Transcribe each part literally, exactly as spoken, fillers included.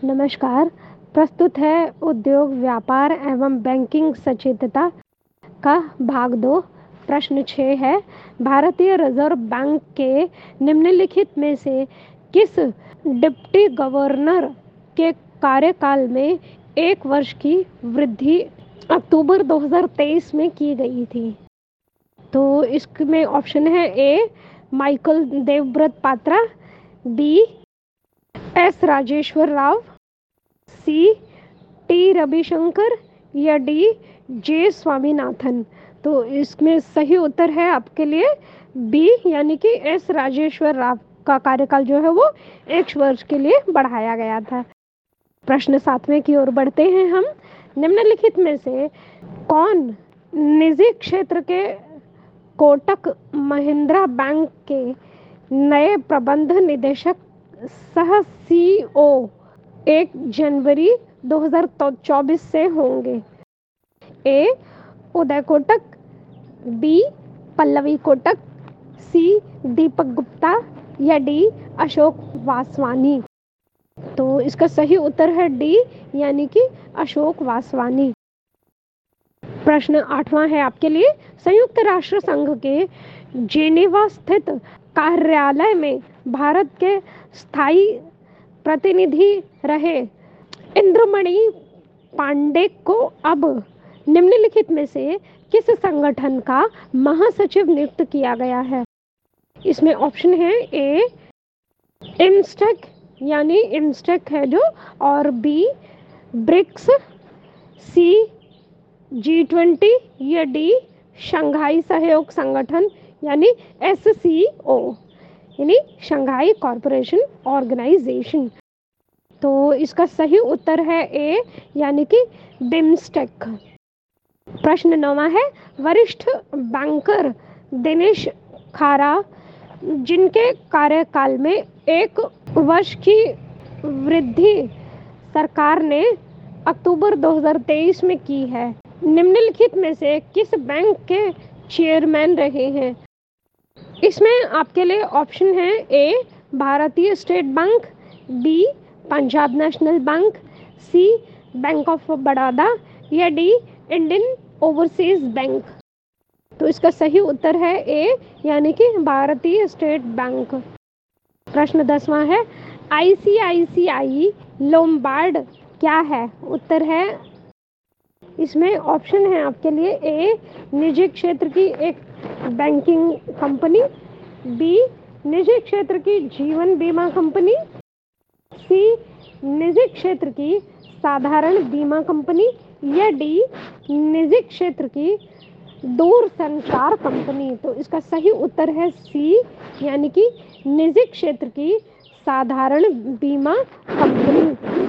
नमस्कार। प्रस्तुत है उद्योग, व्यापार एवं बैंकिंग सचेतता का भाग दो। प्रश्न छः है, भारतीय रिजर्व बैंक के निम्नलिखित में से किस डिप्टी गवर्नर के कार्यकाल में एक वर्ष की वृद्धि अक्टूबर दो हज़ार तेईस में की गई थी? तो इसमें ऑप्शन है A Michael Debabrata Patra, B S Rajeshwar Rao, C T Ravishankar या डी जे स्वामीनाथन। तो इसमें सही उत्तर है आपके लिए बी, यानी कि एस राजेश्वर राव का कार्यकाल जो है वो एक वर्ष के लिए बढ़ाया गया था। प्रश्न सातवें की ओर बढ़ते हैं हम। निम्नलिखित में से कौन निजी क्षेत्र के कोटक महिंद्रा बैंक के नए प्रबंध निदेशक सह सीईओ एक जनवरी दो हज़ार चौबीस से होंगे? A Uday Kotak, B Pallavi Kotak, C Deepak Gupta या डी अशोक वासवानी। तो इसका सही उत्तर है डी, यानी कि अशोक वासवानी। प्रश्न आठवां है आपके लिए। संयुक्त राष्ट्र संघ के जेनेवा स्थित कार्यालय में भारत के स्थायी प्रतिनिधि रहे इंद्रमणि पांडे को अब निम्नलिखित में से किस संगठन का महासचिव नियुक्त किया गया है? इसमें ऑप्शन है ए इमस्टेक, यानी इमस्टेक है जो, और B BRICS, C G twenty या डी शंघाई सहयोग संगठन यानी एस सी ओ, यानी शंघाई कॉरपोरेशन ऑर्गेनाइजेशन। तो इसका सही उत्तर है ए, यानी कि बिम्स्टेक। प्रश्न नौवां है, वरिष्ठ बैंकर दिनेश खारा जिनके कार्यकाल में एक वर्ष की वृद्धि सरकार ने अक्टूबर दो हज़ार तेईस में की है, निम्नलिखित में से किस बैंक के चेयरमैन रहे हैं? इसमें आपके लिए ऑप्शन है ए भारतीय state bank, B Punjab national bank, C bank of Baroda या डी इंडियन ओवरसीज बैंक। तो इसका सही उत्तर है ए, यानी कि भारतीय स्टेट बैंक। प्रश्न दसवां है, आईसीआईसीआई लोम्बार्ड क्या है? उत्तर है, इसमें ऑप्शन है आपके लिए ए निजी क्षेत्र की एक बैंकिंग कंपनी, बी निजी क्षेत्र की जीवन बीमा कंपनी, सी निजी क्षेत्र की साधारण बीमा कंपनी या डी निजी क्षेत्र की दूरसंचार कंपनी। तो इसका सही उत्तर है सी, यानी कि निजी क्षेत्र की साधारण बीमा कंपनी।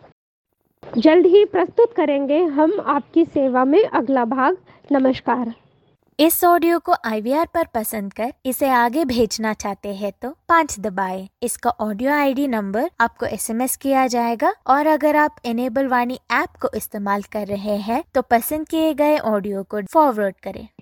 जल्द ही प्रस्तुत करेंगे हम आपकी सेवा में अगला भाग। नमस्कार। इस ऑडियो को आई वी आर पर पसंद कर इसे आगे भेजना चाहते हैं तो पाँच दबाएं। इसका ऑडियो आईडी नंबर आपको एसएमएस किया जाएगा और अगर आप इनेबल वाणी ऐप को इस्तेमाल कर रहे हैं तो पसंद किए गए ऑडियो को फॉरवर्ड करें।